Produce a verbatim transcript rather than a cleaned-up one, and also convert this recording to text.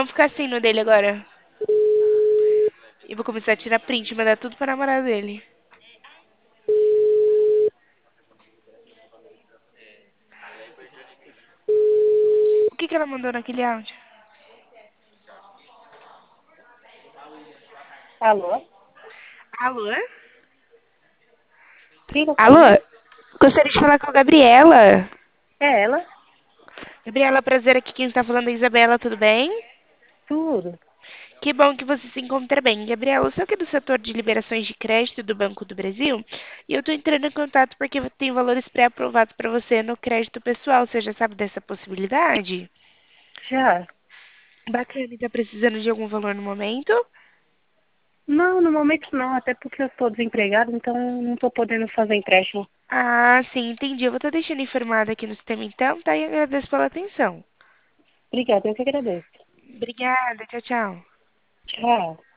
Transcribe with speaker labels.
Speaker 1: Vamos ficar assim no dele agora. E vou começar a tirar print, mandar tudo pra namorada dele. O que que ela mandou naquele áudio?
Speaker 2: Alô?
Speaker 1: Alô?
Speaker 2: Quem tá falando?
Speaker 1: Alô? Gostaria de falar com a Gabriela.
Speaker 2: É ela?
Speaker 1: Gabriela, prazer aqui. Quem está falando é a Isabela, tudo bem?
Speaker 2: Tudo.
Speaker 1: Que bom que você se encontra bem. Gabriela, eu sou aqui do setor de liberações de crédito do Banco do Brasil e eu estou entrando em contato porque tem valores pré-aprovados para você no crédito pessoal. Você já sabe dessa possibilidade?
Speaker 2: Já?
Speaker 1: Bacana, e tá precisando de algum valor no momento?
Speaker 2: Não, no momento não, até porque eu estou desempregado, então não estou podendo fazer empréstimo.
Speaker 1: Ah, sim, entendi. Eu vou estar deixando informado aqui no sistema então, tá? E agradeço pela atenção.
Speaker 2: Obrigada, eu que agradeço.
Speaker 1: Obrigada, tchau, tchau.
Speaker 2: Tchau.